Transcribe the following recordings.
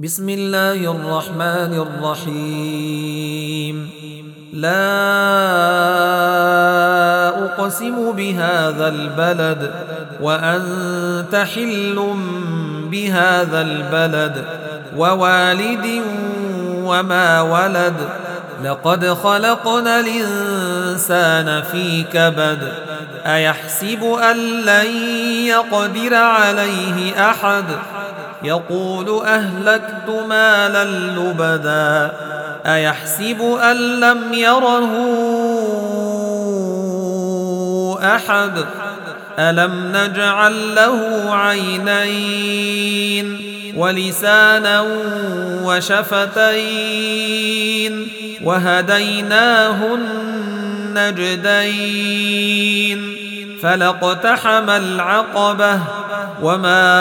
بسم الله الرحمن الرحيم. لا أقسم بهذا البلد وأنت حل بهذا البلد ووالد وما ولد. لقد خلقنا الإنسان في كبد. أيحسب أن لن يقدر عليه أحد؟ يقول أهلكت مالا لبدا. أيحسب أن لم يره أحد؟ ألم نجعل له عينين ولسانا وشفتين وهديناه النجدين. فلاقتحم العقبة وما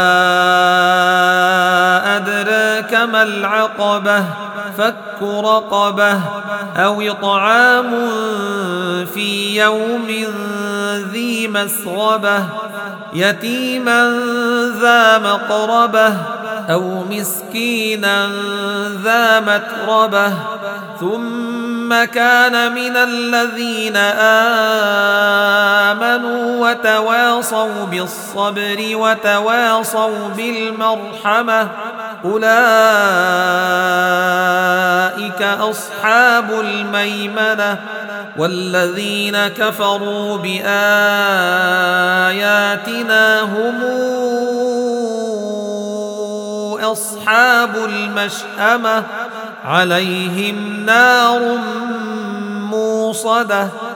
أدراك ما العقبة؟ فك رقبة أو إطعام في يوم ذي مسغبة يتيما ذا مقربة أو مسكينا ذا متربة ثم كان من الذين آمنوا وتواصوا بالصبر وتواصوا بالمرحمة أولئك أصحاب الميمنة. والذين كفروا بآياتنا هم أصحاب المشأمة عليهم نار موصدة.